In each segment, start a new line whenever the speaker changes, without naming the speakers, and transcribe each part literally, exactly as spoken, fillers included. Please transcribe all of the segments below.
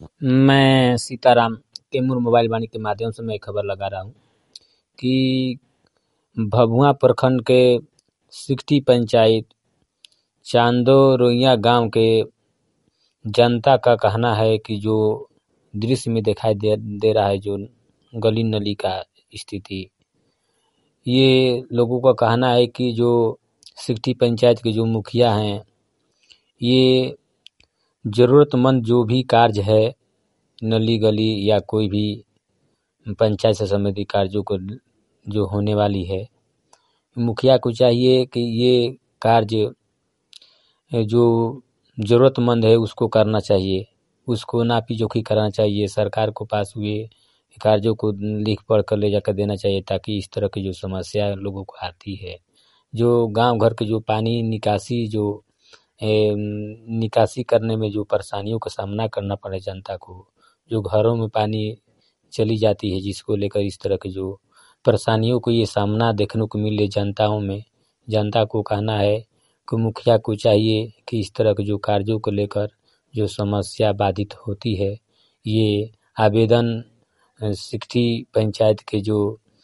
मैं सीताराम कैमूर मोबाइल वाणी के माध्यम से मैं खबर लगा रहा हूँ कि भभुआ प्रखंड के सिकटी पंचायत चांदो रोइया गांव के जनता का कहना है कि जो दृश्य में दिखाई दे, दे रहा है, जो गली नली का स्थिति, ये लोगों का कहना है कि जो सिकटी पंचायत के जो मुखिया हैं, ये ज़रूरतमंद जो भी कार्य है, नली गली या कोई भी पंचायत से संबंधित कार्यों को जो होने वाली है, मुखिया को चाहिए कि ये कार्य जो ज़रूरतमंद है उसको करना चाहिए, उसको नापी जोखी कराना चाहिए। सरकार को पास हुए कार्यों को लिख पढ़ कर ले जाकर देना चाहिए, ताकि इस तरह की जो समस्या लोगों को आती है, जो गांव घर के जो पानी निकासी जो ए, निकासी करने में जो परेशानियों का सामना करना पड़े जनता को, जो घरों में पानी चली जाती है, जिसको लेकर इस तरह के जो परेशानियों को ये सामना देखने को मिले जनताओं में, जनता को कहना है कि मुखिया को चाहिए कि इस तरह के जो कार्यों को लेकर जो समस्या बाधित होती है, ये आवेदन सिकटी पंचायत के जो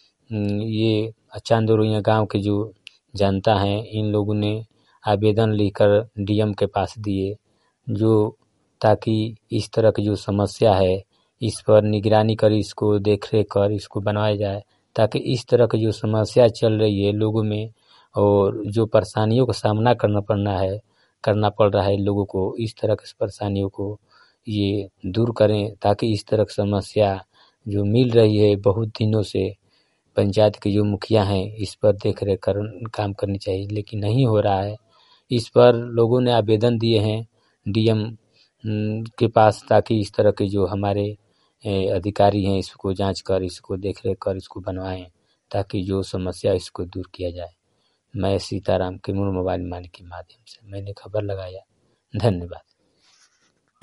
ये चांदो रोइया गाँव के जो जनता हैं, इन लोगों ने आवेदन लेकर डीएम के पास दिए, जो ताकि इस तरह की जो समस्या है इस पर निगरानी कर, इसको देख रेख कर इसको बनवाया जाए, ताकि इस तरह की जो समस्या चल रही है लोगों में और जो परेशानियों का सामना करना पड़ना है करना पड़ रहा है लोगों को, इस तरह की परेशानियों को ये दूर करें, ताकि इस तरह की समस्या जो मिल रही है बहुत दिनों से, पंचायत के जो मुखिया हैं इस पर देख रेख कर काम करनी चाहिए, लेकिन नहीं हो रहा है। इस पर लोगों ने आवेदन दिए हैं डीएम के पास, ताकि इस तरह के जो हमारे अधिकारी हैं इसको जांच कर, इसको देख रेख कर, इसको बनवाएं, ताकि जो समस्या इसको दूर किया जाए। मैं सीताराम कैमूर मोबाइल वाणी के माध्यम से मैंने खबर लगाया। धन्यवाद।